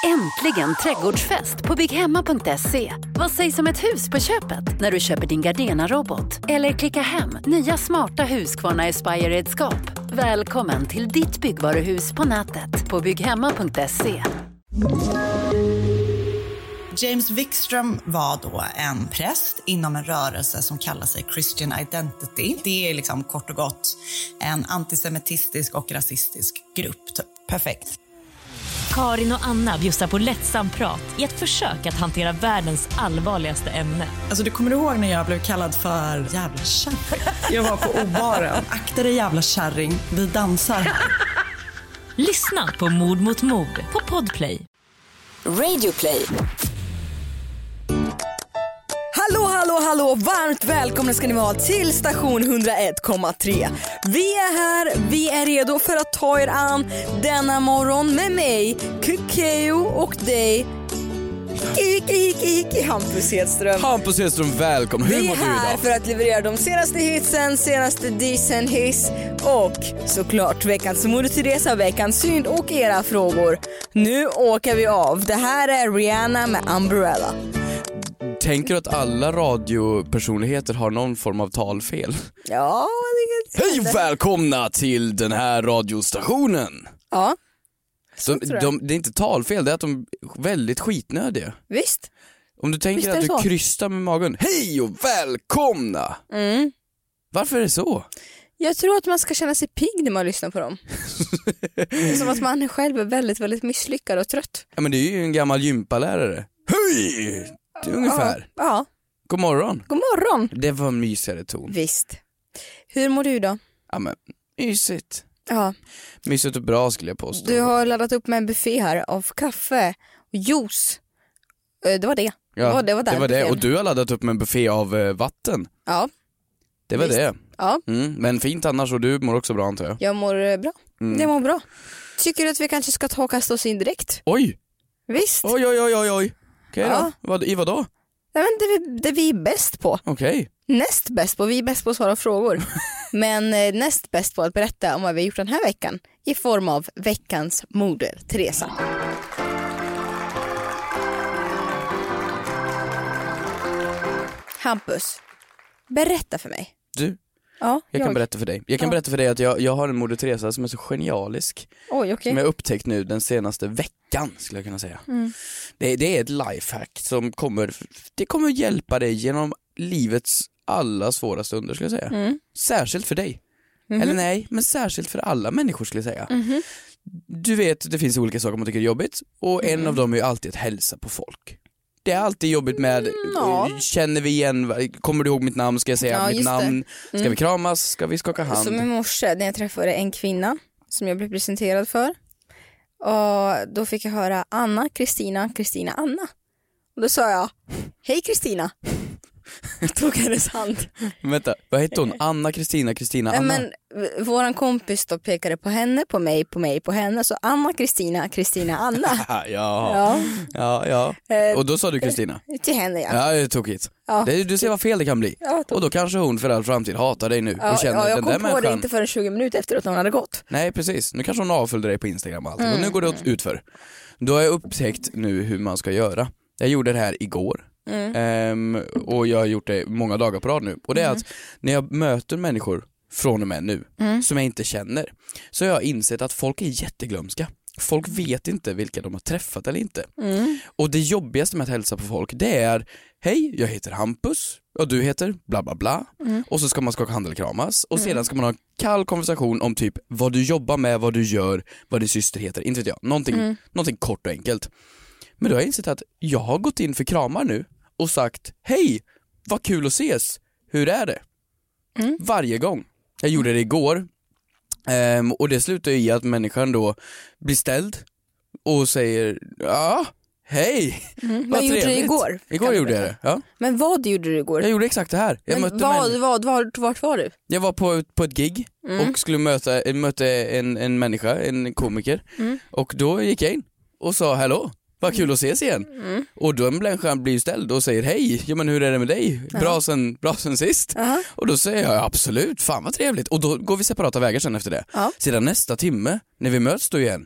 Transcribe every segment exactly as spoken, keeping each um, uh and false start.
Äntligen trädgårdsfest på bygghemma punkt se. Vad sägs om ett hus på köpet när du köper din Gardena-robot? Eller klicka hem nya smarta Husqvarna Aspire-redskap. Välkommen till ditt byggvaruhus på nätet på bygghemma punkt se. James Wikström var då en präst inom en rörelse som kallar sig Christian Identity. Det är liksom kort och gott en antisemitistisk och rasistisk grupp. Typ. Perfekt. Karin och Anna bjussar på lättsam prat i ett försök att hantera världens allvarligaste ämne. Alltså du kommer ihåg när jag blev kallad för jävla kärring? Jag var på O-baren. Akta dig jävla kärring, vi dansar. Lyssna på Mord mot mord på Podplay. Radioplay. Hallå, hallå, hallå, varmt välkomna ska ni vara till station hundraett komma tre. Vi är här, vi är redo för att ta er an denna morgon med mig, Kukeo, och dig, Hiki, hiki, hiki, Hampus Hedström. Hampus Hedström, välkommen. Hur vi mår du är här idag? för att leverera de senaste hitsen, senaste disen hiss och såklart veckans Moder Teresa, veckans synd och era frågor. Nu åker vi av. Det här är Rihanna med Umbrella. Tänker du att alla radiopersonligheter har någon form av talfel? Ja, det Hej och välkomna till den här radiostationen. Ja. De, de, det är inte talfel, det är att de är väldigt skitnödiga. Visst. Om du tänker Visst att du så. krystar med magen. Hej och välkomna. Mm. Varför är det så? Jag tror att man ska känna sig pigg när man lyssnar på dem. Som att man själv är väldigt, väldigt misslyckad och trött. Ja, men det är ju en gammal gympalärare. Hej! Det är ungefär. Ja. Ja. God morgon. God morgon. Det var en mysigare ton. Visst. Hur mår du då? Ja, men mysigt. Ja. Mysigt och bra skulle jag påstå. Du har laddat upp med en buffé här av kaffe och juice. Det var det. Ja, det var det. Var det, var det. buffén. Och du har laddat upp med en buffé av eh, vatten. Ja. Det var Visst. det. Ja. Mm, men fint annars, och du mår också bra antar jag. Jag mår eh, bra. Mm. Jag mår bra. Tycker du att vi kanske ska ta och kasta oss in direkt? Oj! Visst. Oj, oj, oj, oj, oj. Okej Ja. då. Vad, i vad då? Nej, men det, vi, det vi är bäst på. Okej. Näst bäst på. Vi är bäst på att svara frågor. Men eh, näst bäst på att berätta om vad vi har gjort den här veckan. I form av veckans Moder Teresa. Hampus, berätta för mig. Du, Ja, jag, kan berätta för dig. Jag kan Ja. berätta för dig att jag, jag har en Moder Teresa som är så genialisk. Oj, okej. Som jag upptäckt nu den senaste veckan skulle jag kunna säga. Mm. Det, det är ett lifehack som kommer, det kommer hjälpa dig genom livets alla svåra stunder skulle jag säga. Mm. Särskilt för dig. Mhm. Eller nej, men särskilt för alla människor skulle jag säga. Mhm. Du vet, det finns olika saker man tycker är jobbigt. Och en Mm. av dem är ju alltid att hälsa på folk. Det är alltid jobbigt med, ja. känner vi igen, kommer du ihåg mitt namn, ska jag säga Ja, mitt just det. namn, ska Mm. vi kramas, ska vi skaka hand? Som i morse när jag träffade en kvinna som jag blev presenterad för. Och då fick jag höra Anna, Kristina, Kristina, Anna. Och då sa jag, hej Kristina. Jag tog hennes hand. Vänta, vad heter hon? Anna, Kristina, Kristina, Ja, Anna? men v- våran kompis då pekade på henne, på mig, på mig, på henne. Så Anna, Kristina, Kristina, Anna. ja, Ja. ja, ja. Eh, Och då sa du Kristina? Till henne, ja. Ja, det är tokigt. Ja. Det, du ser vad fel det kan bli. Ja, Och då kanske hon för all framtid hatar dig nu Ja, och känner ja, jag den kom där på det människan. inte förrän tjugo minuter efter att hon hade gått. Nej, precis. Nu kanske hon avföljde dig på Instagram och allt. Mm. Och nu går det åt utför. Då har jag upptäckt nu hur man ska göra. Jag gjorde det här igår. Mm. Ehm, och jag har gjort det många dagar på rad nu. Och det är Mm. att när jag möter människor från och med nu Mm. som jag inte känner, så har jag insett att folk är jätteglömska. Folk vet inte vilka de har träffat eller inte. Mm. Och det jobbigaste med att hälsa på folk, det är: hej, jag heter Hampus och du heter bla bla bla. Mm. Och så ska man skaka hand eller kramas. Och Mm. sedan ska man ha en kall konversation om typ vad du jobbar med, vad du gör, vad din syster heter, inte vet jag. Någonting, Mm. någonting kort och enkelt. Men då har jag insett att jag har gått in för kramar nu och sagt: hej, vad kul att ses, hur är det? Mm. Varje gång. Jag gjorde det igår. Ehm, och det slutar ju i att människan då blir ställd och säger: ja, hej, Mm. vad Vad gjorde du trevligt." igår? Igår Kan du gjorde jag berätta? det, ja. Men vad gjorde du igår? Jag gjorde exakt det här. Jag, Men mötte vad, män- vad, vad, vart var du? jag var på, på ett gig Mm. och skulle möta, möta en, en människa, en komiker. Mm. Och då gick jag in och sa: hallå, vad kul att ses igen. Mm. Och då en människan blir ställd och säger: hej, ja men hur är det med dig? Bra sen, bra sen sist. Aha. Och då säger jag: absolut, fan vad trevligt. Och då går vi separata vägar sen efter det. Ja. Sedan nästa timme, när vi möts då igen,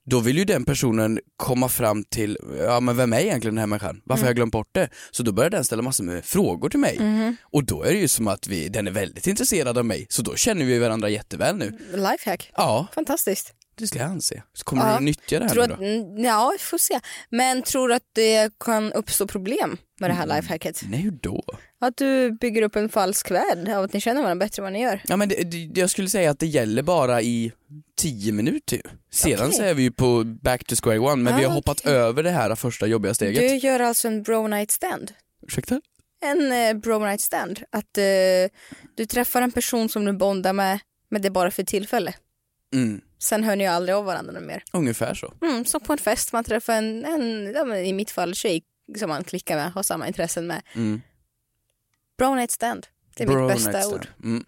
då vill ju den personen komma fram till, ja men vem är egentligen den här människan? Varför mm. har jag glömt bort det? Så då börjar den ställa massor med frågor till mig. Mm. Och då är det ju som att vi, den är väldigt intresserad av mig. Så då känner vi varandra jätteväl nu. Lifehack. Ja. Fantastiskt. Det ska jag anse. Så kommer ja. du nyttja det här tror nu då? Att, ja, vi får se. Men tror du att det kan uppstå problem med det här lifehacket? Nej, hur då? Att du bygger upp en falsk värld av att ni känner varandra bättre än vad ni gör. Ja, men det, det, jag skulle säga att det gäller bara i tio minuter. Sedan okay. så är vi ju på back to square one, men ah, vi har hoppat okay. över det här första jobbiga steget. Du gör alltså en bro night stand? Ursäkta? En eh, bro night stand. Att eh, du träffar en person som du bondar med, men det är bara för tillfälle. Mm. Sen hör ni ju aldrig av varandra mer. Ungefär så. Mm, som på en fest, man träffar en, en ja, i mitt fall tjej som man klickar med, har samma intressen med. Mm. Bro night stand. Det är Bro mitt bästa ord. Mm.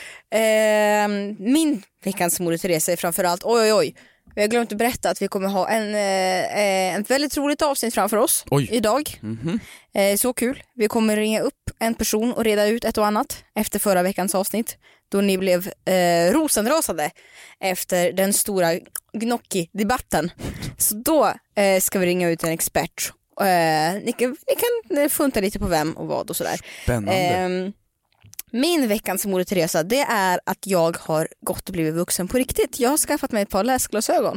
Eh, min veckans Moder Teresa är framförallt, oj oj oj, vi har glömt att berätta att vi kommer ha en, eh, en väldigt roligt avsnitt framför oss oj. idag. Mm-hmm. Eh, så kul. Vi kommer ringa upp en person och reda ut ett och annat efter förra veckans avsnitt. Då ni blev eh, rosenrasade efter den stora gnocchi-debatten. Så då eh, ska vi ringa ut en expert. Eh, ni, kan, ni kan funta lite på vem och vad och sådär. Spännande. Eh, min veckans Moder Teresa, det är att jag har gått och blivit vuxen på riktigt. Jag har skaffat mig ett par läsglasögon.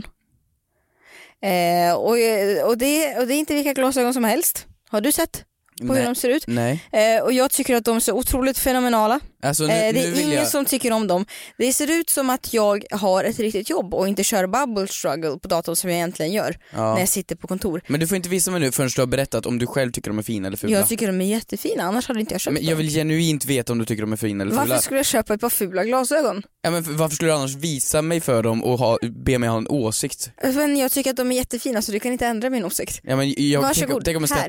Eh, och, och, det, och det är inte vilka glasögon som helst. Har du sett på Nej. hur de ser ut? Nej. Eh, och jag tycker att de är så otroligt fenomenala. Alltså, nu, eh, det är nu ingen jag... som tycker om dem. Det ser ut som att jag har ett riktigt jobb och inte kör bubble struggle på datorn som jag egentligen gör ja. när jag sitter på kontor. Men du får inte visa mig nu förrän du har berättat om du själv tycker de är fina eller fula. Jag tycker de är jättefina, annars hade inte jag köpt men jag vill dem. genuint veta om du tycker de är fina eller fula. Varför skulle jag köpa ett par fula glasögon? Ja, men varför skulle du annars visa mig för dem och ha, be mig ha en åsikt? Men jag tycker att de är jättefina så du kan inte ändra min åsikt. Ja, men jag, Varsågod, tänk, tänk om jag här.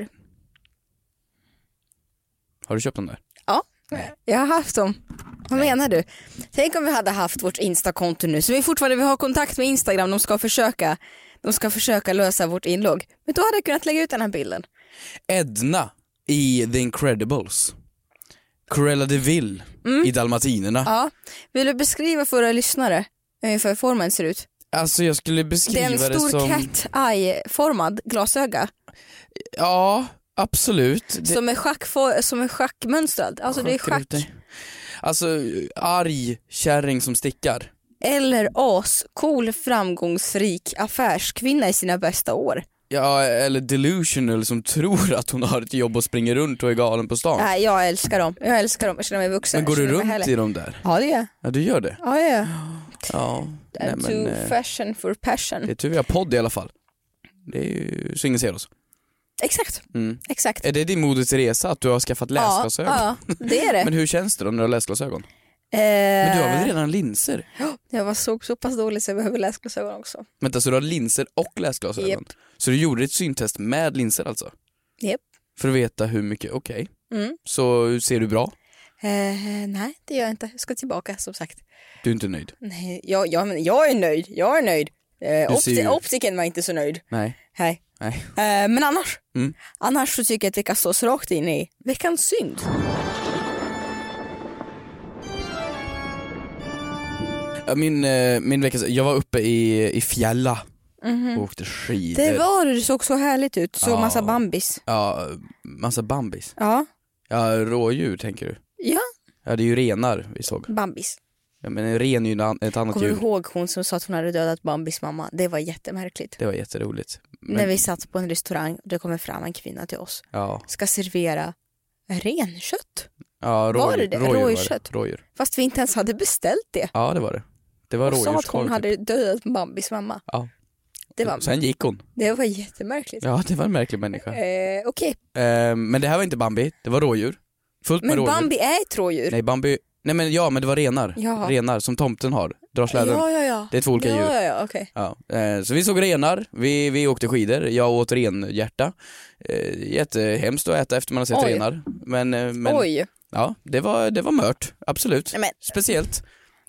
Har du köpt dem där? Ja, Nej. jag har haft dem. Vad Nej. menar du? Tänk om vi hade haft vårt Insta-konto nu, så vi fortfarande vill ha kontakt med Instagram. De ska försöka, de ska försöka lösa vårt inlogg. Men då hade jag kunnat lägga ut den här bilden. Edna i The Incredibles. Cruella de Vil mm. i Dalmatinerna. Ja. Vill du beskriva för våra lyssnare ungefär hur formen ser ut? Alltså jag skulle beskriva det som... Det är en stor cat-eye-formad glasöga. Ja... Absolut. Det... Som är schack som är schackmönstrad. Alltså det är schack. Alltså arg kärring som stickar. Eller as cool framgångsrik affärskvinna i sina bästa år. Ja, eller delusional som tror att hon har ett jobb och springer runt och är galen på stan. Nej, jag älskar dem. Jag älskar dem. Jag känner mig vuxen. Men går du runt i dem där? Ja, det gör jag. Ja, du gör det? Ja, ja. Ja. Nej, men, too eh, fashion for passion. Det är tur vi har podd i alla fall. Det är ju så ingen ser oss. Exakt, mm. exakt. Är det din Moder Teresa att du har skaffat läsglasögon? Ja, ja, det är det. Men hur känns det då när du har läsglasögon? Eh... Men du har väl redan linser? Jag var så, så pass dålig så jag behöver läsglasögon också. Vänta, så du har linser och läsglasögon? Yep. Så du gjorde ett syntest med linser alltså? Japp. Yep. För att veta hur mycket, okej. Okay. Mm. Så ser du bra? Eh, nej, det gör jag inte. Jag ska tillbaka som sagt. Du är inte nöjd? Nej, jag, jag, jag är nöjd. Jag är nöjd. Eh, opti- ju... Optiken var inte så nöjd. Nej. Nej. Nej. Eh, men annars, mm. annars så tycker jag att vi kastar oss rakt in i veckans synd. Ja, min, min veckas, jag var uppe i, i Fjälla mm-hmm. och åkte skidor. Det var det, det såg så härligt ut. Så ja. massa bambis. Ja, massa bambis. Ja. Ja, rådjur tänker du? Ja. Ja, det är ju renar vi såg. Bambis. Ja, men en ren är ju ett annat Kommer djur. du ihåg hon som sa att hon hade dödat Bambis mamma? Det var jättemärkligt. Det var jätteroligt. Men... När vi satt på en restaurang och det kommer fram en kvinna till oss. Ja. Ska servera renkött. Ja, rådjur. Var det det? Rådjur, rådjurskött. Rådjur. Fast vi inte ens hade beställt det. Ja, det var det. Det var rådjur. Och sa att hon hade dödat Bambis mamma. Ja. Det var... Sen gick hon. Det var jättemärkligt. Ja, det var en märklig människa. Eh, Okej. Okay. Eh, men det här var inte Bambi, det var rådjur. Fullt med men rådjur. Bambi är ett rådjur. Nej, Bambi... Nej men ja, men det var renar. Ja. Renar som tomten har. Drar släden. Ja, ja, ja. Det är två olika ja, djur. Ja, ja, okay. Ja. Eh, så vi såg renar, vi, vi åkte skidor, jag åt renhjärta. Eh, jättehemskt att äta efter man har sett Oj. renar. Men, eh, men Oj. ja, det var, det var mört, absolut. Men... Speciellt.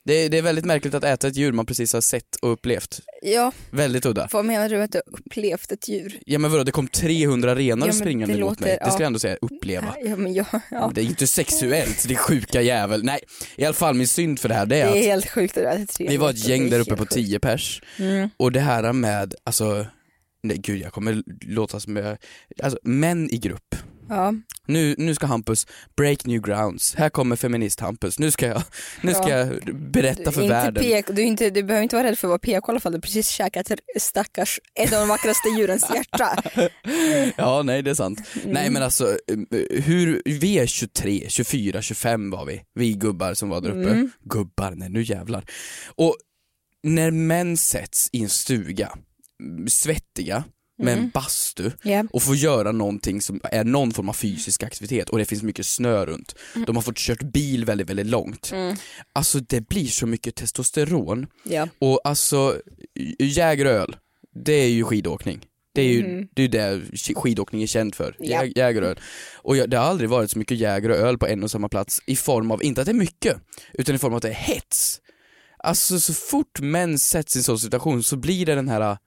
Det, det är väldigt märkligt att äta ett djur man precis har sett och upplevt. Ja. Väldigt udda. Vad menar du att du upplevt ett djur? Ja men vadå, det kom trehundra renar ja, springande mot låter, mig. Det ja. ska jag ändå säga, uppleva. Ja, men ja, ja. Det är inte sexuellt, det är sjuka jävel. Nej, i alla fall min synd för det här det är, det är att helt sjukt det där. vi var ett gäng där uppe på tio pers. Mm. Och det här med, alltså, nej gud jag kommer låta som jag, alltså män i grupp. Ja. Nu, nu ska Hampus break new grounds. Här kommer feminist Hampus. Nu ska jag, nu ska Ja. jag berätta Du, för inte världen. P K, du, inte, du behöver inte vara rädd för att vara P K i alla fall. Du precis käkat stackars ett av de vackraste djurens hjärta. Ja, nej det är sant. Mm. Nej men alltså, hur, vi är tjugotre, tjugofyra, tjugofem var vi. Vi gubbar som var där uppe. Mm. Gubbar, nej nu jävlar. Och när män sätts i en stuga, svettiga, med en bastu Yeah. och får göra någonting som är någon form av fysisk aktivitet och det finns mycket snö runt. Mm. De har fått kört bil väldigt, väldigt långt. Mm. Alltså det blir så mycket testosteron. Ja. Och alltså, jägeröl, det är ju skidåkning. Det är ju Mm. det, är det skidåkning är känd för, Ja. Jä- jägeröl. Och jag, det har aldrig varit så mycket jäger och öl på en och samma plats i form av, inte att det är mycket, utan i form av att det är hets. Alltså så fort män sätts i en sån situation så blir det den här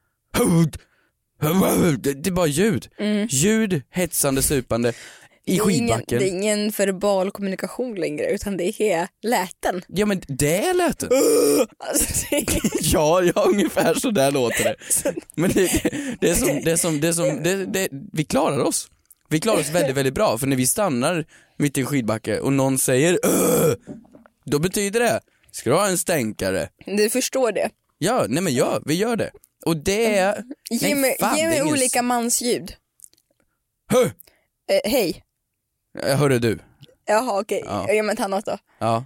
det, det är bara ljud. Mm. Ljud, hetsande, supande i Det är ingen, skidbacken. det är ingen verbal kommunikation längre utan det är läten. Ja men det är lätt. Alltså, det är... Ja, ja, ungefär så där låter det. Men det, det, det är som, det är som, det är som det, det, vi klarar oss. Vi klarar oss väldigt, väldigt bra. För när vi stannar mitt i en skidbacke och någon säger Åh! Då betyder det, ska du ha en stänkare? Du förstår det. Ja, nej men ja, vi gör det. Och det är... Ge nej, mig, fan, ge det är mig ingen- olika mansljud. Hö! Eh, hej. Hörru du. Jaha okej, Ja. ja. Ge mig ett annat då. Ja.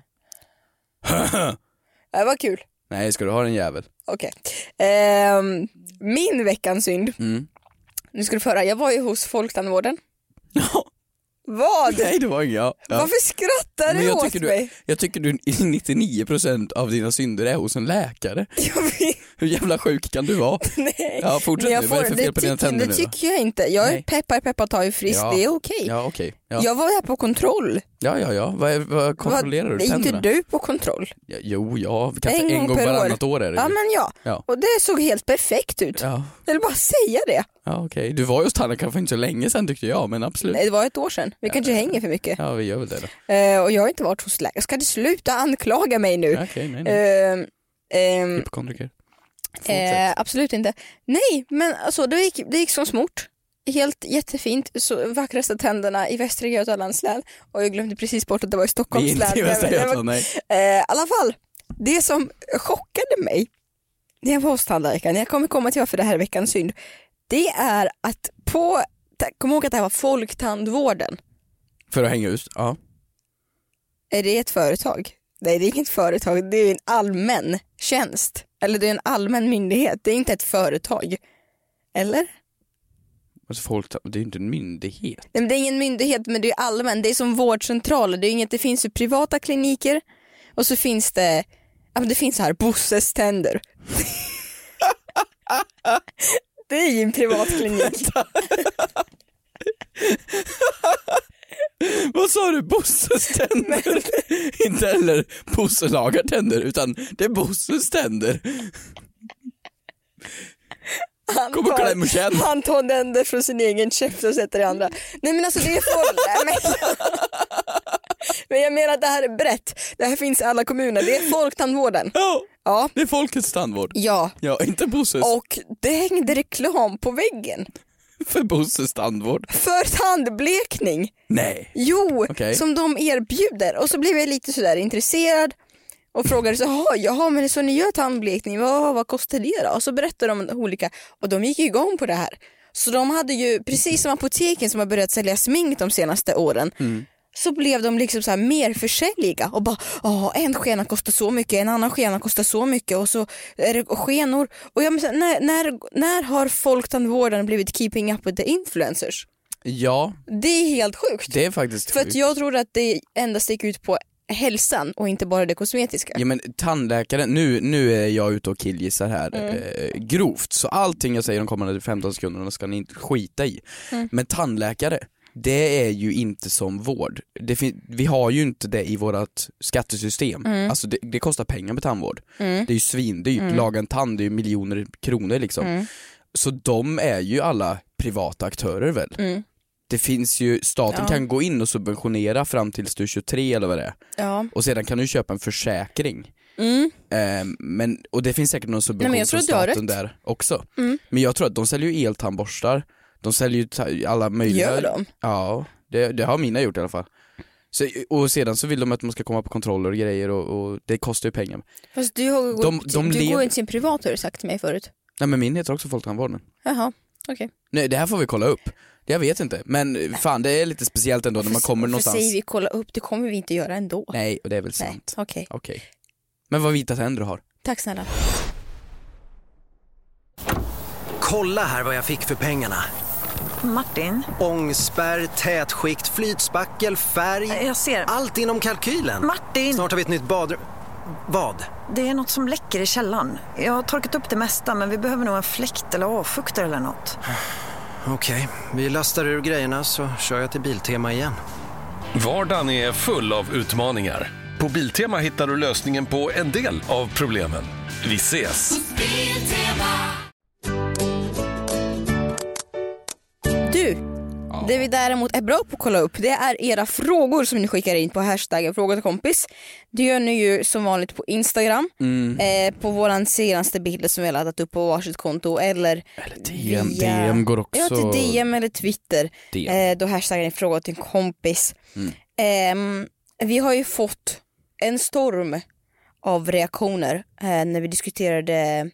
Det var kul. Nej, ska du ha en jävel? Okej. Ehm, min veckans synd. Mm. Nu ska du få höra, jag var ju hos Folktandvården. Ja. Vad? Nej, det var inget. Ja. Ja. Varför skrattar Men du jag åt tycker, mig? du, jag tycker du nittionio procent av dina synder är hos en läkare. Jag vet, Hur jävla sjuk kan du vara? nej. Ja, fortsätt Men jag nu. Vad är det för får- fel på dina tycker- tänder Det nu då? tycker jag inte. Jag är Nej. peppar peppar tar ju friskt, Ja. det är okej. Ja, okej. Ja. Jag var här på kontroll. ja, ja, ja. Vad, är- vad kontrollerar Vad- du? är inte Tänderna? du på kontroll? Ja, jo, ja. Kanske En en, gång gång per varannat år, är det. Ja men ja. Ja. Och det såg helt perfekt ut. Ja, Jag vill bara säga det. ja okej. Du var ju hos tandläkaren för inte så länge sedan tyckte jag, men absolut. Nej, det var ett år sedan. Vi kanske hänger för mycket. Ja, vi gör väl det då. Eh, och jag har inte varit hos läkare. Ska du sluta anklaga mig nu? Ja, okej, nej, nej. Ehm, ehm, Hypokondriker. eh, Fortsätt. absolut inte. Nej, men alltså det gick, det gick som smort. Helt jättefint. Så vackraste tänderna i Västra Götalands län. Och jag glömde precis bort att det var i Vi är Stockholms län. inte i Västra Det var- Götaland, nej. Eh, I alla fall, det som chockade mig när jag var hos tandläkaren, jag kommer komma till varför det här är veckans synd, det är att på, kom ihåg att det här var Folktandvården. För att hänga ut, ja. Är det ett företag? Nej, det är inget företag, det är en allmän tjänst. Eller det är en allmän myndighet, det är inte ett företag. Eller? Alltså folk, det är ju inte en myndighet. Nej, men det är ingen myndighet, men det är allmän. Det är som vårdcentraler. Det är inget, det finns ju privata kliniker och så finns det, ja, men det finns så här Bosses tänder. Det är ju en privat klinik. Vad sa du? Bosses tänder? Inte heller Bosse lagar tänder, utan det är Bosses tänder. Han Kom och kläm och känn. tar, han tar tänder från sin egen käft och sätter i andra. Nej men alltså det är folk. Nej, men, men jag menar att det här är brett. Det här finns i alla kommuner. Det är Folktandvården. Ja, Ja. det är folkets tandvård. Ja. Ja, inte Bosses. Och det hängde reklam på väggen. För Bosses tandvård. För tandblekning. Nej. Jo, Okej. som de erbjuder. Och så blev jag lite sådär intresserad och frågade så, jaha, jaha men så ni gör tandblekning, vad, vad kostar det då? Och så berättade de om olika, och de gick igång på det här. Så de hade ju, precis som apoteken som har börjat sälja smink de senaste åren, mm. så blev de liksom så här mer försäljiga och bara, ja en skena kostar så mycket, en annan skena kostar så mycket och så är det skenor. Och jag menar, när, när, när har Folktandvården blivit keeping up with the influencers? Ja, Det är helt sjukt. det är faktiskt För att sjukt. jag trodde att det endast gick ut på hälsan och inte bara det kosmetiska. Ja men tandläkaren, nu, nu är jag ute och killgissar här Mm. eh, grovt, så allting jag säger de kommande femton sekunderna ska ni inte skita i. Mm. Men tandläkare, det är ju inte som vård. Det fin- vi har ju inte det i vårat skattesystem. Mm. Alltså det, det kostar pengar med tandvård. Mm. Det är ju svindyrt. Mm. Laga en tand, det är ju miljoner kronor liksom. Mm. Så de är ju alla privata aktörer väl. Mm. Det finns ju, staten ja. kan gå in och subventionera fram tills du är tjugotre eller vad det är. Ja. Och sedan kan du köpa en försäkring. Mm. Eh, men, och det finns säkert någon subvention Nej, från staten där också. Mm. Men jag tror att de säljer ju eltandborstar. De säljer ju ta- alla möjliga. Gör de? Ja, det, det har mina gjort i alla fall. Så, och sedan så vill de att man ska komma på kontroller och grejer och, och det kostar ju pengar. Fast du, har de, gått, de du lev... går inte sin privat, har du sagt till mig förut. Nej, men min heter också Folktandvården. Jaha, okej. Okay. Nej, det här får vi kolla upp. Jag vet inte, men fan det är lite speciellt ändå när man kommer någonstans. Varför säger vi kolla upp? Det kommer vi inte göra ändå. Nej, och det är väl sant. Okej. Okay. Okay. Men vad vita tänder du har. Tack snälla. Kolla här vad jag fick för pengarna. Martin? Ångspärr, tätskikt, flytspackel, färg. Jag ser. Allt inom kalkylen. Martin! Snart har vi ett nytt badrum. Vad? Det är något som läcker i källaren. Jag har torkat upp det mesta, men vi behöver nog en fläkt eller avfuktare eller något. Okej, okay. Vi lastar ur grejerna så kör jag till Biltema igen. Vardagen är full av utmaningar. På Biltema hittar du lösningen på en del av problemen. Vi ses! Du, ja. Det vi däremot är bra på att kolla upp, det är era frågor som ni skickar in på hashtaggen fråga till kompis. Det gör ni ju som vanligt på Instagram, mm. eh, på våran senaste bild som vi har laddat upp på varsitt konto, eller, eller D M, via, D M går också. Ja, till D M eller Twitter. D M. Eh, då hashtaggen är fråga till kompis. Mm. Eh, vi har ju fått en storm av reaktioner eh, när vi diskuterade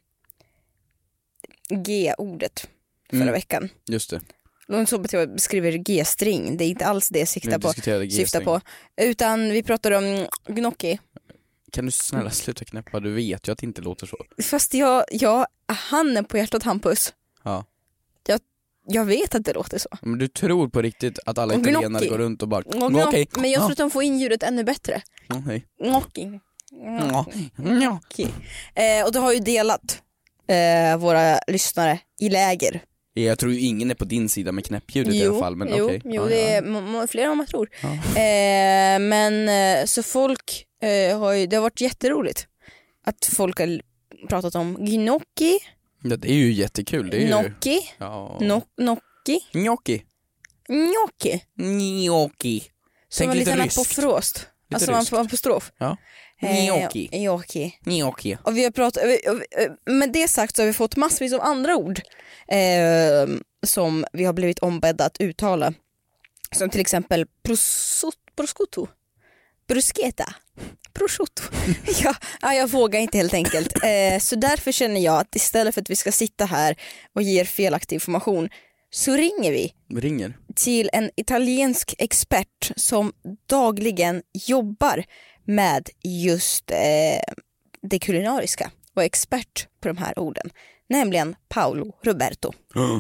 G-ordet förra mm. veckan. Just det. De som beskriver G-string, det är inte alls det jag siktar på, syftar på. Utan vi pratar om gnocchi. Kan du snälla sluta knäppa? Du vet ju att det inte låter så. Fast jag, jag handen på hjärtat, Hampus. Ja. Jag, jag vet att det låter så. Men du tror på riktigt att alla italienare går runt och bara gnocchi. Men jag tror att de får in ljudet ännu bättre. Gnocchi. Gnocchi. Gnocchi. Eh, och du har ju delat eh, våra lyssnare i läger. Jag tror ju ingen är på din sida med knäppljudet jo, i alla fall. Men jo, okay. jo ja, det är m- m- fler än man tror. Ja. Eh, men eh, så folk eh, har ju, det har varit jätteroligt att folk har pratat om gnocchi. Ja, det är ju jättekul. Det är gnocchi. Ju... Ja. No- gnocchi. Gnocchi. Gnocchi. Gnocchi. Som var lite apofrost. Alltså man får apostrof. Ja. Gnocchi. Eh, gnocchi. Gnocchi. Och vi har pratat, med det sagt så har vi fått massvis av andra ord eh, som vi har blivit ombedda att uttala. Som till exempel prosciutto, bruschetta, prosciutto. ja, ja, jag vågar inte helt enkelt. Eh, så därför känner jag att istället för att vi ska sitta här och ge er felaktig information så ringer vi ringer. till en italiensk expert som dagligen jobbar med just eh, det kulinariska och expert på de här orden, nämligen Paolo Roberto. Mm.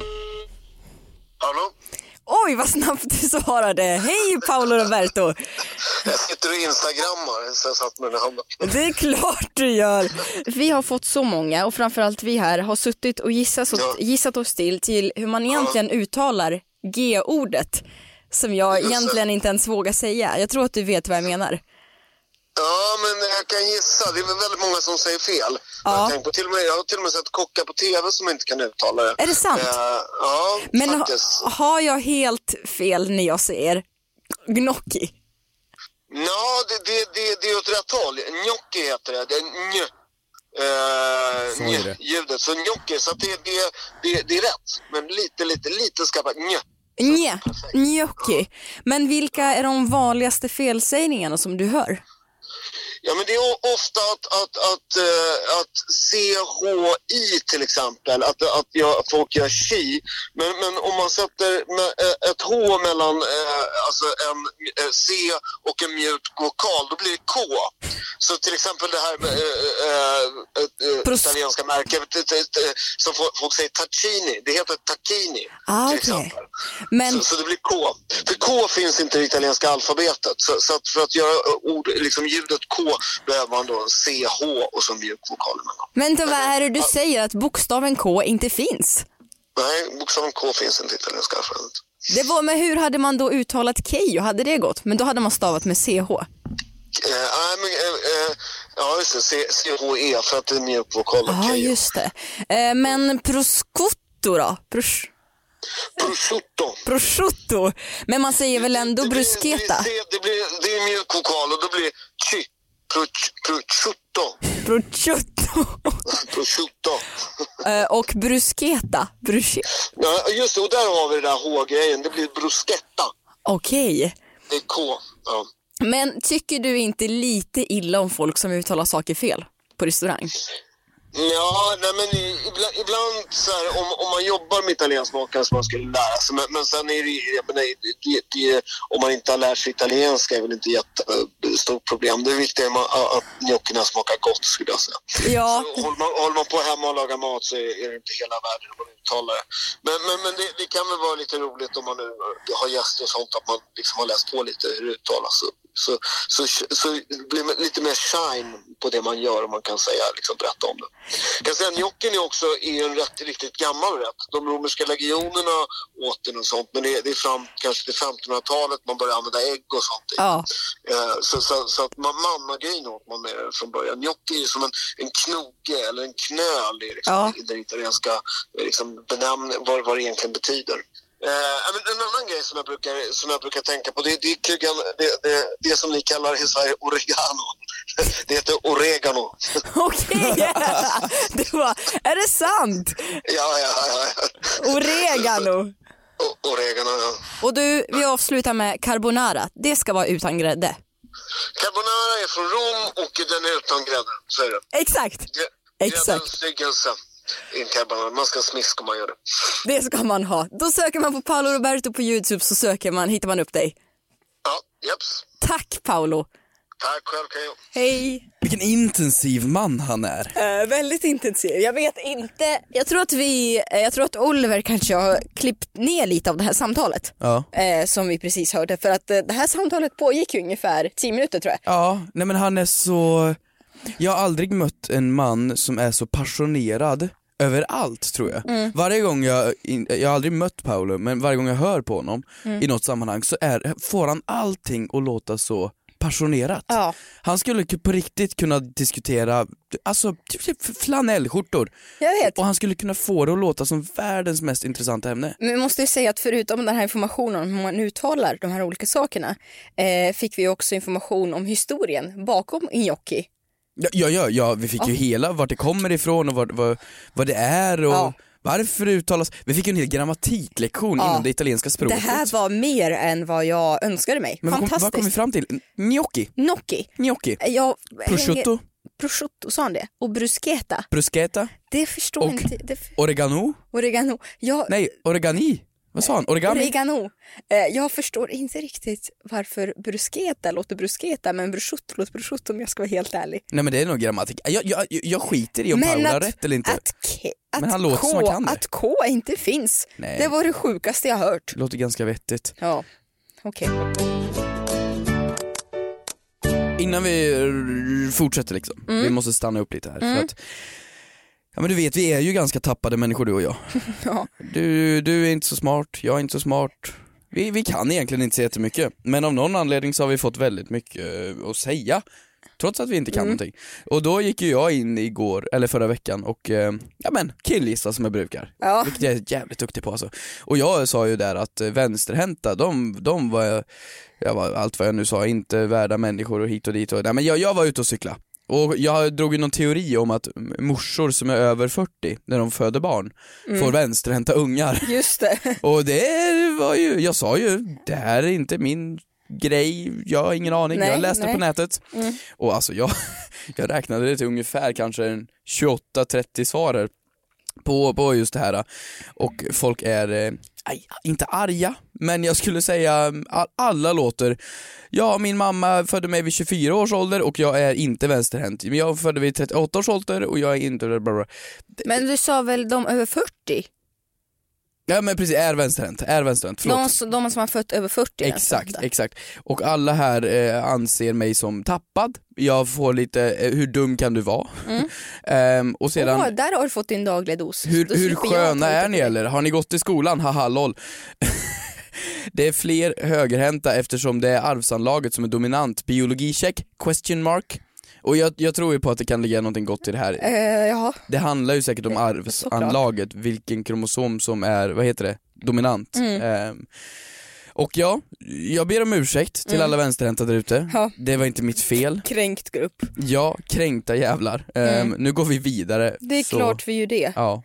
Hallå? Oj, vad snabbt du svarade. Hej Paolo Roberto. Jag sitter och instagrammar så jag satt med den handen. Det är klart du gör. Vi har fått så många och framförallt vi här har suttit och gissat, ja. gissat oss till till hur man egentligen ja. uttalar G-ordet som jag egentligen inte ens vågar säga. Jag tror att du vet vad jag menar. Ja, men jag kan gissa. Det är väl väldigt många som säger fel. Ja. Jag, på, till och med, jag har till och med sett kockar på tv som inte kan uttala det. Är det sant? Uh, ja, men faktiskt. Ha, har jag helt fel när jag säger gnocchi? Ja, det, det, det, det är åt rätt håll. Gnocchi heter det. Det är nj. Uh, nj, det. Ljudet. Så gnocchi, så det, det, det, det är rätt. Men lite, lite, lite skarpare. Nj. Nj. Gnocchi. Men vilka är de vanligaste felsägningarna som du hör? Ja, men det är ofta att, att, att, uh, att C H I till exempel, att, att jag, folk gör chi. Men, men om man sätter ett H mellan uh, alltså en uh, C och en mjuk vokal, då blir det K. Så till exempel det här uh, uh, uh, italienska märket uh, som folk säger tacchini, det heter tacchini ah, till okay. exempel. Men... Så, så det blir K. För K finns inte i det italienska alfabetet. Så, så att för att göra ord, liksom ljudet K behöver man då en C H och så mjuk vokal. Men vad är det du säger att bokstaven K inte finns? Nej, bokstaven K finns inte i italienska alfabetet. Det var, men hur hade man då uttalat Keyyo? Hade det gått? Men då hade man stavat med C H. Eh, äh, men, eh, ja, just det. C H E för att det är mjukvokal. Ja, just det. Eh, men prosciutto då? Pros- prosciutto. Prosciutto. Men man säger väl ändå det blir, bruschetta? Det, blir, det, blir, det är mjukvokal och då blir chi. Prosciutto. Prosciutto. Prosciutto. eh, och bruschetta? Bruschetta. Ja, just det. Och där har vi det där H-grejen. Det blir bruschetta. Okej. Okay. Det är K, ja. Men tycker du inte lite illa om folk som uttalar saker fel på restaurang? Ja, nej men ibland, ibland så här, om, om man jobbar med italiensk mat kanske man skulle lära sig, men, men sen är det, jag menar, det, det, om man inte har lärt sig italienska är väl inte jättestort problem. Det är viktigt att, att gnocchierna smakar gott, skulle jag säga. Ja. Så håller, man, håller man på hemma och lagar mat så är, är det inte hela världen om man uttalar det. Men, men, men det, det kan väl vara lite roligt om man nu har gäster och sånt, att man liksom har läst på lite hur det uttalas. Så, så, så, så blir det lite mer shine på det man gör och man kan säga, liksom berätta om det. Jag kan säga att gnocchien är också är en rätt, riktigt gammal rätt. De romerska legionerna åt den och sånt, men det, det är fram kanske till femtonhundratalet man börjar använda ägg och sånt. Ja. Så, så, så att man, mannagrejen åt man med från början. Gnocchi är som en, en knoge eller en knöl i liksom, ja. Den italienska liksom, benämningen, vad, vad det egentligen betyder. Uh, en annan grej som jag brukar, som jag brukar tänka på, det, det, det, det, det som ni kallar i Sverige oregano. Det heter oregano. Okej, yeah. Det var, är det sant? Ja, ja, ja. Oregano. O, oregano, ja. Och du, vi avslutar med carbonara. Det ska vara utan grädde. Carbonara är från Rom och den är utan grädde, så är det. Exakt. Gr- Exakt. Styggelse. Man ska smiska om man gör det. Det ska man ha. Då söker man på Paolo Roberto på YouTube, så söker man, hittar man upp dig. Ja, jeps. Tack Paolo. Tack själv, Kajo. Hej. Vilken intensiv man han är. Uh, väldigt intensiv. Jag vet inte. Jag tror att vi, jag tror att Oliver kanske har klippt ner lite av det här samtalet. Ja. Uh, som vi precis hörde. För att uh, det här samtalet pågick ju ungefär tio minuter, tror jag. Ja, nej men han är så... Jag har aldrig mött en man som är så passionerad överallt, tror jag. Mm. Varje gång jag, jag har aldrig mött Paolo, men varje gång jag hör på honom mm. i något sammanhang så är, får han allting att låta så passionerat. Ja. Han skulle på riktigt kunna diskutera alltså typ flanellskjortor. Jag vet. Och han skulle kunna få det att låta som världens mest intressanta ämne. Men vi måste ju säga att förutom den här informationen om hur man uttalar de här olika sakerna eh, fick vi också information om historien bakom gnocchi. Ja, ja, ja, ja, vi fick ju ja. hela vart det kommer ifrån och vad, vad, vad det är och ja. varför det uttalas. Vi fick ju en hel grammatiklektion ja. inom det italienska språket. Det här var mer än vad jag önskade mig. Men fantastiskt. Vad kom vi fram till? Gnocchi. Gnocchi. Gnocchi. Jag prosciutto. Hänger... Prosciutto, sa han det? Och bruschetta. Bruschetta. Det förstår och inte. Det... Oregano. Oregano. Jag... Nej, oregani. Vad sa han? Origami? Oregano. Jag förstår inte riktigt varför bruschetta låter bruschetta, men prosciutto låter prosciutto, om jag ska vara helt ärlig. Nej, men det är nog grammatik. Jag, jag, jag skiter i om Paolo har rätt eller inte. Att, att men han låter K, som han kan det. Att K inte finns. Nej. Det var det sjukaste jag hört. Det låter ganska vettigt. Ja, okej. Okay. Innan vi fortsätter liksom, mm. vi måste stanna upp lite här. Mm. För att, ja men du vet, vi är ju ganska tappade människor, du och jag. Ja. Du, du är inte så smart, jag är inte så smart. Vi, vi kan egentligen inte säga jättemycket. Men av någon anledning så har vi fått väldigt mycket att säga. Trots att vi inte kan mm. någonting. Och då gick ju jag in igår, eller förra veckan, och ja men killgissa som jag brukar. Ja. Vilket jag är jävligt duktig på alltså. Och jag sa ju där att vänsterhänta, de, de var, jag var, allt vad jag nu sa, inte värda människor och hit och dit. Och, nej, men jag, jag var ute och cykla. Och jag drog ju någon teori om att morsor som är över fyrtio när de föder barn mm. får vänsterhänta ungar. Just det. Och det var ju, jag sa ju, det här är inte min grej, jag har ingen aning, nej, jag läste nej. på nätet. Mm. Och alltså jag, jag räknade det till ungefär kanske en tjugoåtta trettio svarer på, på just det här. Och folk är eh, inte arga, men jag skulle säga alla låter. Ja, min mamma födde mig vid tjugofyra års ålder och jag är inte vänsterhänt. Men jag födde vid trettioåtta års ålder och jag är inte... Blablabla. Men du sa väl de över fyrtio? Ja men precis, är vänsterhänt, är vänsterhänt, förlåt. De, de som har fött över fyrtio. Exakt, alltså. exakt. Och alla här eh, anser mig som tappad. Jag får lite, eh, hur dum kan du vara? Mm. ehm, och sedan, oh, där har du fått din dagliga dos. Hur, hur sköna är ni eller? Har ni gått i skolan? Haha lol. Det är fler högerhänta eftersom det är arvsanlaget som är dominant. Biologicheck, question mark. Och jag, jag tror ju på att det kan ligga någonting gott i det här. Uh, ja. Det handlar ju säkert om arvsanlaget, vilken kromosom som är, vad heter det, dominant. Mm. Um, och ja, jag ber om ursäkt till mm. alla vänsterhänta där ute. Ja. Det var inte mitt fel. Kränkt grupp. Ja, kränkta jävlar. Um, mm. Nu går vi vidare. Det är så. Klart vi gör det. Ja.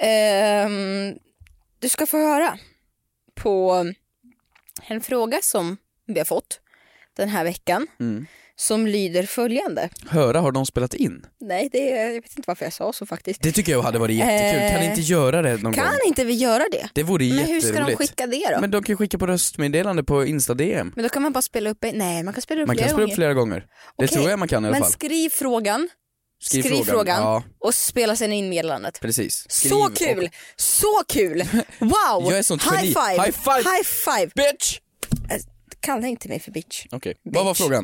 Um, du ska få höra på en fråga som vi har fått den här veckan. Mm. Som lyder följande. Höra, har de spelat in? Nej, det är, jag vet inte varför jag sa så faktiskt. Det tycker jag hade varit jättekul. Eh, kan ni inte göra det någon kan gång? Kan inte vi göra det? Det vore Men jätteroligt. hur ska de skicka det då? Men de kan skicka på röstmeddelande på Insta-D M. Men då kan man bara spela upp, nej man kan spela upp man flera kan spela gånger. upp flera gånger. Det okay. tror jag man kan i alla Men fall. Men skriv frågan. Skriv, skriv frågan, frågan ja. Och spela sen in meddelandet. Precis. Skriv så kul, och... så kul. Wow. Jag är sånt High geni. five. High five. High five. Bitch. Kalla inte mig för bitch. Okej, okay. Vad var frågan?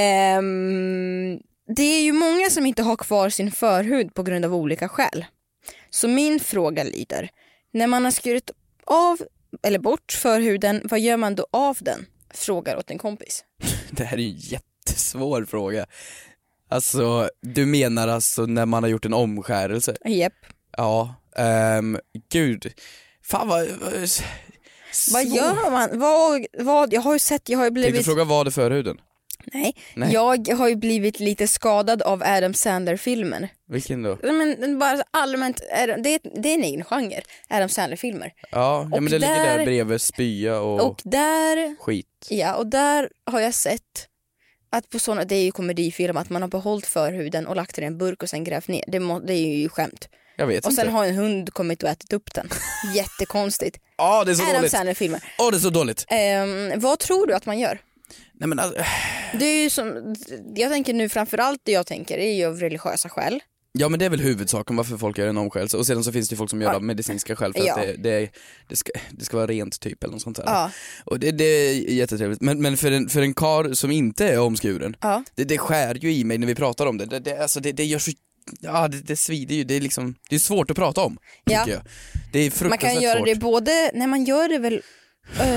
Um, det är ju många som inte har kvar sin förhud på grund av olika skäl. Så min fråga lyder: när man har skurit av eller bort förhuden, vad gör man då av den? Frågar åt en kompis. Det här är ju en jättesvår fråga. Alltså, du menar alltså när man har gjort en omskärelse? Japp. Yep. Ja, um, gud. Fan vad... vad Vad gör man? Vad, vad, jag har ju sett, jag har ju blivit... Tänkte fråga vad är förhuden? Nej. Nej, jag har ju blivit lite skadad av Adam Sandler-filmer. Vilken då? Men bara allmänt, det, det är en egen genre, Adam Sandler-filmer. Ja, ja men det där, ligger där bredvid spya och, och där, skit. Ja, och där har jag sett att på sådana, det är ju komedifilm, att man har behållit förhuden och lagt den i en burk och sen grävt ner. Det, må, det är ju skämt. Jag vet och inte. sen har en hund kommit och ätit upp den. Jättekonstigt. Ja, det är så Adam dåligt. Sandler-filmer. Ja, det är så dåligt. Um, vad tror du att man gör? Nej men alltså... Det är ju som, jag tänker nu framförallt det jag tänker är ju av religiösa skäl. Ja men det är väl huvudsaken varför folk gör en omskärelse. Och sedan så finns det folk som gör det av medicinska skäl för ja. att det, det, det, ska, det ska vara rent typ eller något sånt där. Ja. Och det, det är jättetrevligt. Men, men för en, för en kar som inte är omskuren, ja. det, det skär ju i mig när vi pratar om det. Det, det, alltså, det, det gör så... Ja, det, det svider ju. Det är liksom, det är svårt att prata om. Ja. Jag. Det är fruktansvärt. Man kan göra svårt. det både, när man gör det väl uh,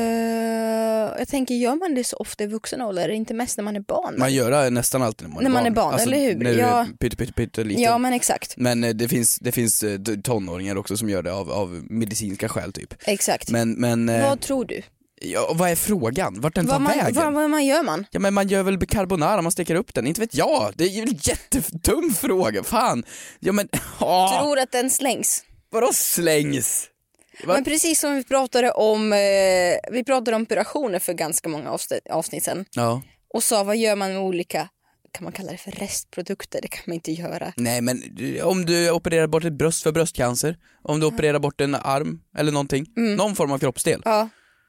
jag tänker, gör man det så ofta i vuxen ålder, eller inte mest när man är barn? Man gör det nästan alltid när man när är barn. man är barn, alltså, eller hur? När du ja. är pytte, pytte, pytte liten. Ja, men exakt. Men det finns, det finns tonåringar också som gör det av, av medicinska skäl typ. Exakt. Men, men, vad tror du? Ja, vad är frågan? Vart den tar vad man, vägen? Vad, vad man gör man? Ja men man gör väl carbonara, man steker upp den. Inte vet jag, det är ju en jättedum fråga. Fan. Ja men, åh. Tror att den slängs? Vadå slängs? Va? Men precis som vi pratade om eh, vi pratade om operationer för ganska många avsnitt, avsnitt sedan. Ja. Och sa, vad gör man med olika, kan man kalla det för restprodukter? Det kan man inte göra. Nej men om du opererar bort ett bröst för bröstcancer, om du opererar bort en arm eller någonting, mm. någon form av kroppsdel. Ja.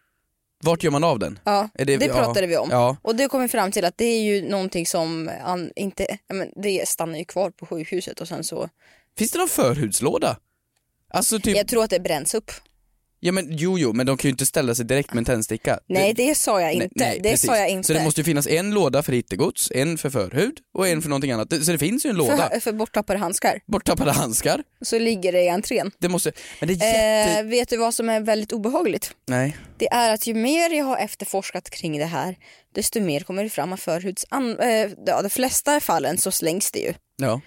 Vart gör man av den? Ja, är det, det pratade ja. vi om. Ja. Och det kom vi fram till att det är ju någonting som an, inte, men det stannar ju kvar på sjukhuset och sen så... Finns det någon förhudslåda? Alltså typ... Jag tror att det bränns upp. Ja men jo jo, men de kan ju inte ställa sig direkt med en tändsticka. Nej, det sa jag inte. Nej, nej, det sa jag inte. Så det måste ju finnas en låda för hittegods, en för förhud och en för någonting annat. Så det finns ju en låda. För, för borttappade handskar. Borttappade handskar. Så ligger det i entrén. Det måste... Men det är jätte... eh, vet du vad som är väldigt obehagligt? Nej. Det är att ju mer jag har efterforskat kring det här, desto mer kommer det fram av förhuds... An... Eh, ja, de flesta fallen så slängs det ju. Ja.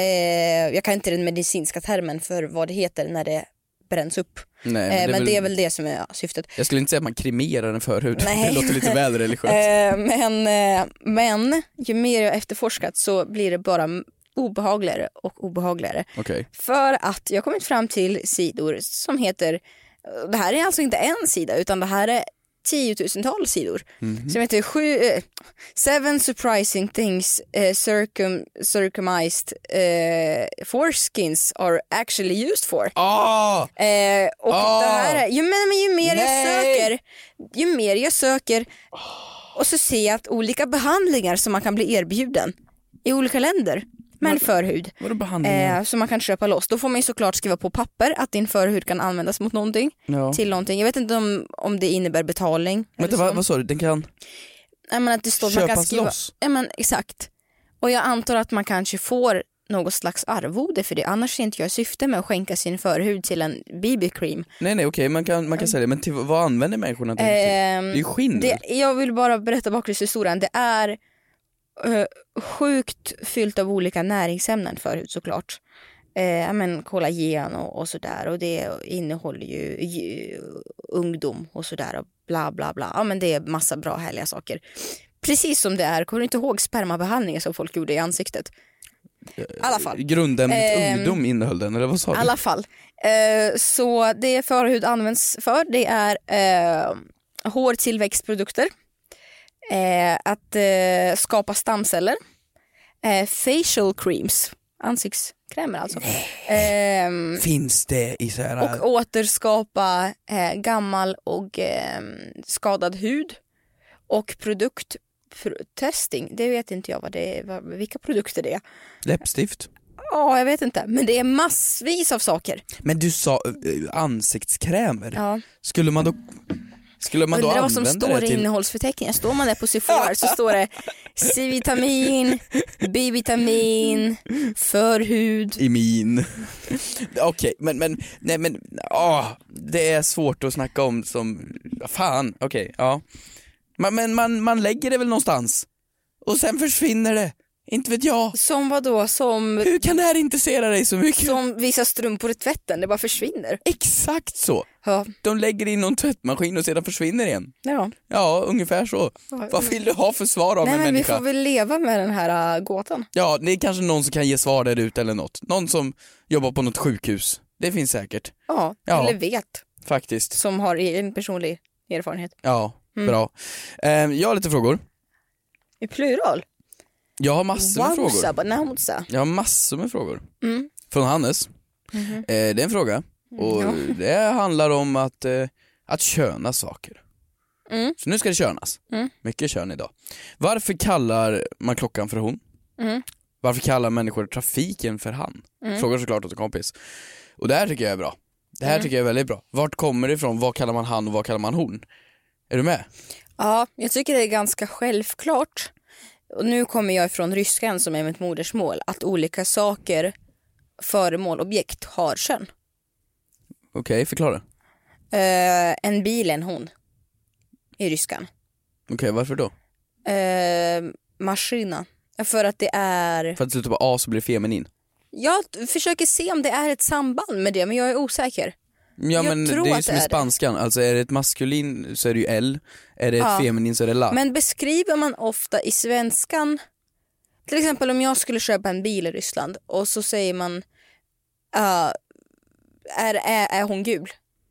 Eh, jag kan inte den medicinska termen för vad det heter när det bränns upp. Nej, men, eh, det, men väl... det är väl det som är syftet. Jag skulle inte säga att man kremerar en förhud. Nej. Det låter lite väl religiöst. eh, men, eh, men ju mer jag efterforskat så blir det bara obehagligare och obehagligare. Okay. För att jag har kommit fram till sidor som heter, det här är alltså inte en sida utan det här är tiotusentals sidor mm-hmm. som heter sju, eh, Seven surprising things eh, circum, circumcised eh, foreskins are actually used for. Oh! Eh, och oh! det här är, ju, men, men ju mer Nej! jag söker ju mer jag söker och så ser jag att olika behandlingar som man kan bli erbjuden i olika länder Men förhud. Vadå behandling? Eh, som man kan köpa loss. Då får man ju såklart skriva på papper att din förhud kan användas mot någonting. Ja. Till någonting. Jag vet inte om, om det innebär betalning. Vänta, vad, vad sa du? Den kan Nej, men att det står, köpas man kan skriva, loss? Ja, men exakt. Och jag antar att man kanske får något slags arvode för det. Annars är inte jag syfte med att skänka sin förhud till en B B-cream. Nej, nej, okej. Man kan, man kan säga det. Men till, vad använder människorna till? Eh, det är ju skinn. Det, jag vill bara berätta bakgrundshistorien. Det är uh, sjukt fyllt av olika näringsämnen förhud såklart. Eh, men kollagen och, och sådär. Och det innehåller ju, ju ungdom och sådär. Och bla bla bla. Ja, men det är massa bra härliga saker. Precis som det är. Kommer du inte ihåg spermabehandlingar som folk gjorde i ansiktet? I alla fall. Grundämnet Eh, ungdom innehöll den, eller vad sa du? I alla fall. Eh, så det förhud används för, det är eh, hårtillväxtprodukter. Eh, att eh, skapa stamceller. Eh, facial creams. Ansiktskrämer alltså. Eh, Finns det i så här... och återskapa eh, gammal och eh, skadad hud. Och produkttesting. Det vet inte jag vad det är, vad, vilka produkter det är. Läppstift? Ja, jag vet inte. Men det är massvis av saker. Men du sa uh, ansiktskrämer. Ja. Skulle man då Skulle man då undrar vad använda som står det i till... innehållsförteckningen. Står man där på Sephora så står det C-vitamin, B-vitamin, förhud. I min. Okej, okay, men, men, nej men, åh, det är svårt att snacka om som, fan, okej, okay, ja. Men, men man, man lägger det väl någonstans och sen försvinner det. Inte vet jag. Som vad då? Som... Hur kan det här intressera dig så mycket? Som vissa strumpor i tvätten, det bara försvinner. Exakt så. Ja. De lägger in någon tvättmaskin och sedan försvinner igen. Ja. Ja, ungefär så. Ja. Vad vill du ha för svar av Nej, en men människa? Vi får väl leva med den här uh, gåtan. Ja, det är kanske någon som kan ge svar där ute eller något. Någon som jobbar på något sjukhus. Det finns säkert. Ja, ja. eller vet. Faktiskt. Som har en personlig erfarenhet. Ja, mm. bra. Eh, jag har lite frågor. I plural? Jag har massor med Wausa, frågor. Jag har massor med frågor. Mm. Från Hannes. Mm-hmm. Eh, det är en fråga. Och ja. Det handlar om att, eh, att köna saker. Mm. Så nu ska det könas. Mm. Mycket kön idag. Varför kallar man klockan för hon? Mm. Varför kallar människor trafiken för han? Mm. Frågar såklart åt en kompis. Och det här tycker jag är bra. Det här mm. tycker jag är väldigt bra. Vart kommer det ifrån? Vad kallar man han och vad kallar man hon? Är du med? Ja, jag tycker det är ganska självklart. Och nu kommer jag ifrån ryskan som är mitt modersmål. Att olika saker, föremål, objekt har kön. Okej, okay, förklara. Uh, en bil är en hon. I ryskan. Okej, okay, varför då? Uh, maskina. För att det är... För att det slutar på A så blir det feminin. Jag försöker se om det är ett samband med det, men jag är osäker. Ja, jag men det är ju som i spanskan. Alltså är det ett maskulin så är det ju L. Är det ett ja. feminin så är det la. Men beskriver man ofta i svenskan, till exempel om jag skulle köpa en bil i Ryssland och så säger man uh, är, är, är hon gul?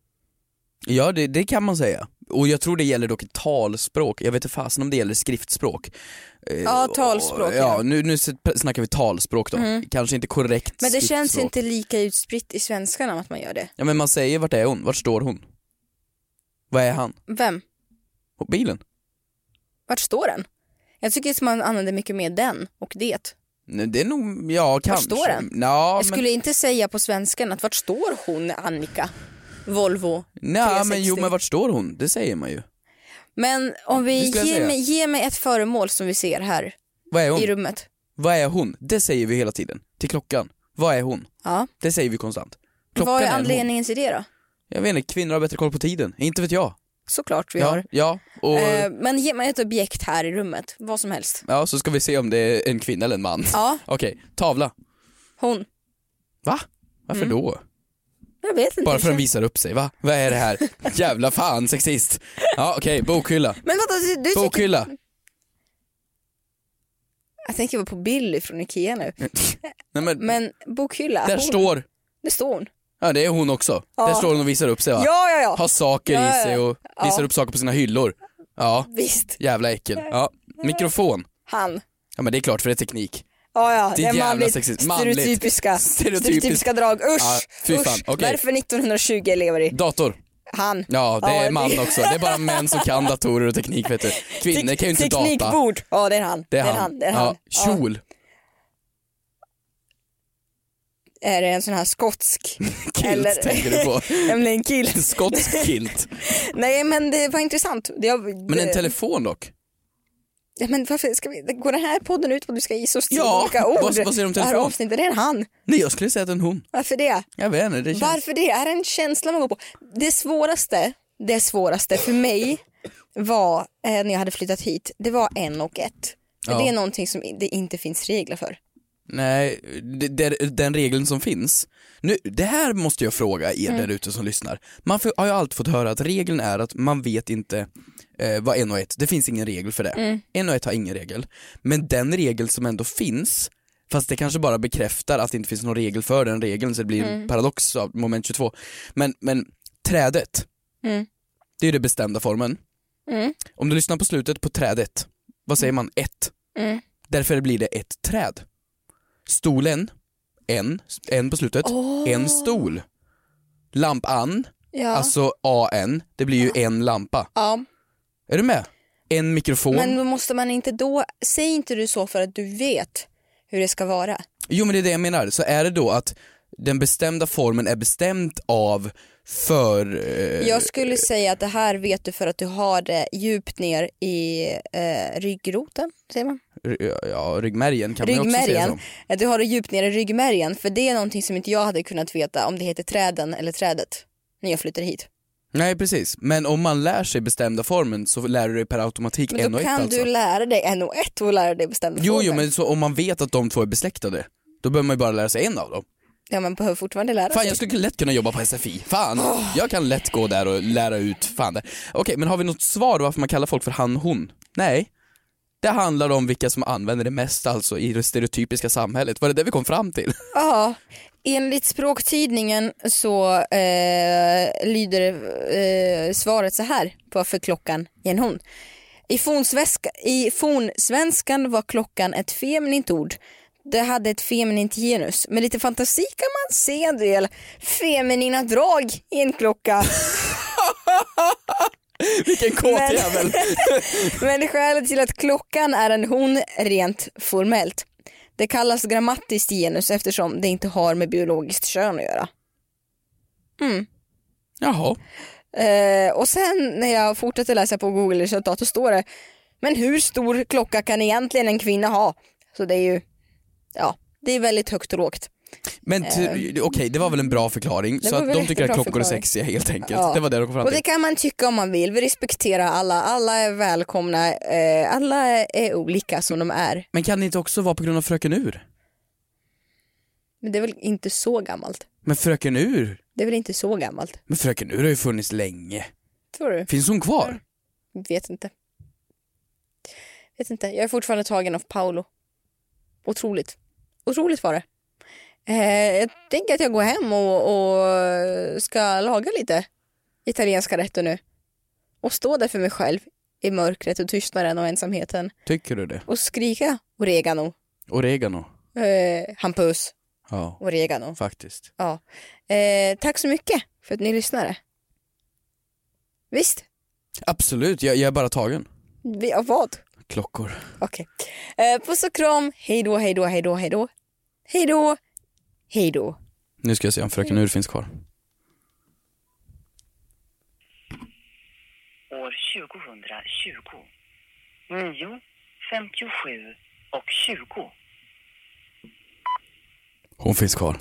Ja, det, det kan man säga. Och jag tror det gäller dock ett talspråk. Jag vet inte fasen om det gäller skriftspråk. Ja, talspråk. Ja, ja. Nu, nu snackar vi talspråk då. Mm. Kanske inte korrekt. Men det känns inte lika utspritt i svenskan om att man gör det. Ja, men man säger vart är hon? Vart står hon? Vad är han? Vem? På bilen. Vart står den? Jag tycker att man använder mycket mer den och det. Nej, det är nog, ja kanske. Vart står den? Ja, jag skulle men... inte säga på svenskan att vart står hon, Annika? Volvo Nej, men jo, men vart står hon? Det säger man ju. Men om vi ger mig, ge mig ett föremål som vi ser här. Vad är hon? I rummet. Vad är hon? Det säger vi hela tiden. Till klockan. Vad är hon? Ja. Det säger vi konstant. Klockan vad är är anledningen till det då? Jag vet inte, kvinnor har bättre koll på tiden. Inte vet jag. Såklart vi ja, har. Ja, och... eh, men ge mig ett objekt här i rummet. Vad som helst. Ja, så ska vi se om det är en kvinna eller en man. Ja. Okej, okay. Tavla. Hon. Va? Varför mm. då? Jag vet inte. Bara för att de visar upp sig, va? Vad är det här? Jävla fan, sexist. Ja, okej, okay, bokhylla. Men vadå, du bokhylla. Tycker... Jag tänker vara på Billy från Ikea nu. Nej, men, men bokhylla. Där hon... står. Det står hon. Ja, det är hon också. Ja. Där står hon och visar upp sig, va? Ja, ja, ja. Har saker ja, ja, ja. i sig och visar ja. upp saker på sina hyllor. Ja, visst. Jävla äckel. Ja, mikrofon. Han. Ja, men det är klart för det är teknik. Ja, ja, det är, det är manligt, stereotypiska, stereotypiska drag. Usch, ja, fy fan. usch. Okay. Varför nittonhundratjugo elever i? Dator. Han. Ja, det är man också. Det är bara män som kan datorer och teknik, vet du. Kvinnor kan ju inte data. Teknikbord. Ja, det är han. Det är han. han. Det är han. Ja. Kjol. är det en sån här skotsk kilt eller, tänker du på? en kilt. En skotsk kilt. Nej, men det var intressant. Det, men en telefon dock? Ja, men varför ska vi, går den här podden ut på att du ska gissa och skriva ja, olika ord? Vad, vad säger du om telefon? Det här avsnittet, det är en han. Nej, jag skulle säga att det är en hon. Varför det? Jag vet inte, det känns... Varför det? Är det en känsla man går på? Det svåraste, det svåraste för mig var, eh, när jag hade flyttat hit, det var en och ett. För ja. Det är någonting som det inte finns regler för. Nej, det, det, den regeln som finns. Nu, det här måste jag fråga er mm. där ute som lyssnar. Man får, har ju alltid fått höra att regeln är att man vet inte eh, vad en och ett, det finns ingen regel för det. Mm. En och ett har ingen regel. Men den regel som ändå finns, fast det kanske bara bekräftar att det inte finns någon regel för den regeln, så det blir mm. en paradox av moment tjugotvå. Men, men trädet, mm. det är ju det bestämda formen. Mm. Om du lyssnar på slutet på trädet, vad säger man? Ett. Mm. Därför blir det ett träd. Stolen, en, en på slutet, oh. en stol. Lampan, ja. Alltså A N, det blir ju ja. en lampa. Ja. Är du med? En mikrofon. Men då måste man inte då, säg inte du så för att du vet hur det ska vara. Jo, men det är det jag menar. Så är det då att den bestämda formen är bestämd av för... Eh, jag skulle säga att det här vet du för att du har det djupt ner i eh, ryggroten, säger man? Ja, ryggmärgen kan ryggmärgen. man också säga så. Att du har det djupt ner i ryggmärgen, för det är någonting som inte jag hade kunnat veta om det heter träden eller trädet när jag flyttar hit. Nej, precis. Men om man lär sig bestämda formen så lär du dig per automatik en och ett. Men då kan du lära dig en och ett och lära dig bestämda jo, formen. Jo, men så om man vet att de två är besläktade, då behöver man ju bara lära sig en av dem. Ja, man behöver fortfarande lära fan, sig. Fan, jag skulle lätt kunna jobba på S F I. Fan, oh. jag kan lätt gå där och lära ut. Fan där. Okej, men har vi något svar varför man kallar folk för han, hon? Nej. Det handlar om vilka som använder det mest alltså i det stereotypiska samhället. Var det det vi kom fram till? Ja, enligt Språktidningen så eh, lyder eh, svaret så här på varför klockan är en hon. I fornsvenska, i fornsvenskan var klockan ett feminint ord. Det hade ett feminint genus. Med lite fantasi kan man se en del feminina drag i en klocka. Vilken kåtjävel. Men, men skälet till att klockan är en hon rent formellt. Det kallas grammatiskt genus eftersom det inte har med biologiskt kön att göra. Mm. Jaha. Eh, och sen när jag fortsätter läsa på Google-resultat så står det: men hur stor klocka kan egentligen en kvinna ha? Så det är ju, ja, det är väldigt högt och lågt. Men t- okej, okay, det var väl en bra förklaring. Så att de tycker att klockor är sexiga helt enkelt. Ja. Det var det de kom fram till. Och det kan man tycka om man vill. Vi respekterar alla. Alla är välkomna. Eh, alla är olika som de är. Men kan det inte också vara på grund av Fröken Ur? Men det är väl inte så gammalt. Men Fröken Ur? Det är väl inte så gammalt. Men Fröken Ur har ju funnits länge. Tror du? Finns hon kvar? Jag vet inte. Vet inte. Jag är fortfarande tagen av Paolo. Otroligt. Otroligt var det. Eh, jag tänker att jag går hem och, och ska laga lite italienska rätter nu. Och stå där för mig själv i mörkret och tystnaden och ensamheten. Tycker du det? Och skrika oregano. Oregano? Eh, Hampus. Ja, oregano. Faktiskt. Ja. Eh, tack så mycket för att ni lyssnade. Visst? Absolut, jag, jag är bara tagen. Vi, av vad? Klockor. Okej. Okay. Eh, puss och kram. Hej då, hej då, hej då, hej då. Hej då. Hej då. Nu ska jag se om Fröken Ur finns kvar. År tjugohundratjugo. nio, femtiosju och tjugo. Hon finns kvar.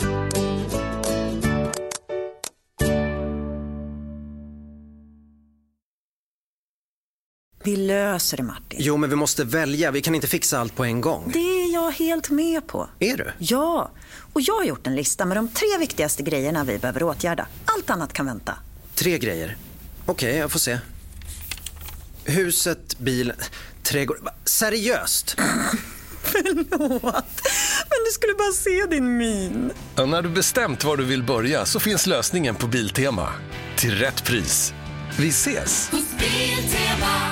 Vi löser det, Martin. Jo, men vi måste välja. Vi kan inte fixa allt på en gång. Det är jag helt med på. Är du? Ja, och jag har gjort en lista med de tre viktigaste grejerna vi behöver åtgärda. Allt annat kan vänta. Tre grejer? Okej, okay, jag får se. Huset, bilen, trädgård... Seriöst? Förlåt, men du skulle bara se din min. Ja, när du bestämt var du vill börja så finns lösningen på Biltema. Till rätt pris. Vi ses! Biltema.